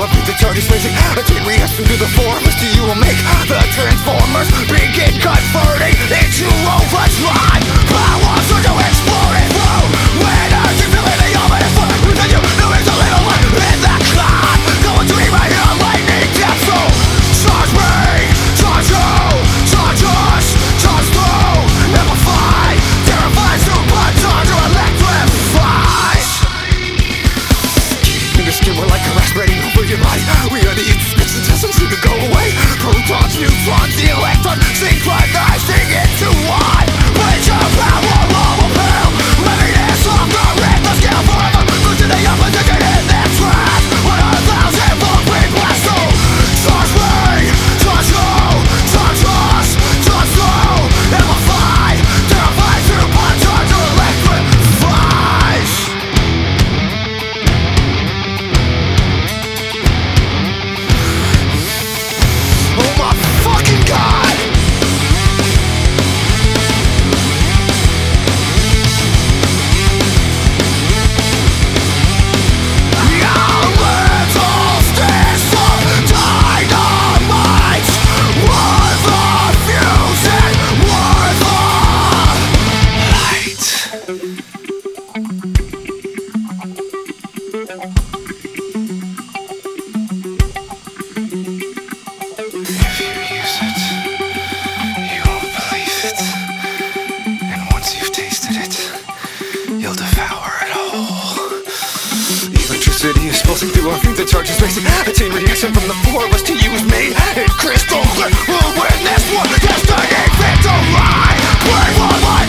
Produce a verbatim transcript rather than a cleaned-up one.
beat the charges racing. A chain reaction to the forest. You will make the transformers begin converting into overdrive. Power surge to explode it through. When energy feeling the ominous flow within you, there is a little light in the cloud. Going to eat right here, lightning capsule. Charge me, charge you, charge us, charge through. Amplify, terrify, supercharger, electrifies. Keeping the skin, we're like a rash spreading over your body. We are the inspects and doesn't seem to go away. Protons, neutrons, the electrons synchronizing into one. With your power, all will fail. Living this off the red, the scale forever. Losing the opposition in their trash. One hundred thousand volt free blast through. Charge me, charge you, charge us, charge through. Amplify, terrify, supercharger, electrifies. Oh my fucking god! Your little sticks of dynamite worth the fusion, worth the light. If you use it, you won't believe it. And once you've tasted it, you'll devour it all. Electricity is pulsing through our veins, the charge is racing. A chain reaction from the forest to use me. In crystal clear, we'll win this war. Destiny victory. Bring one life.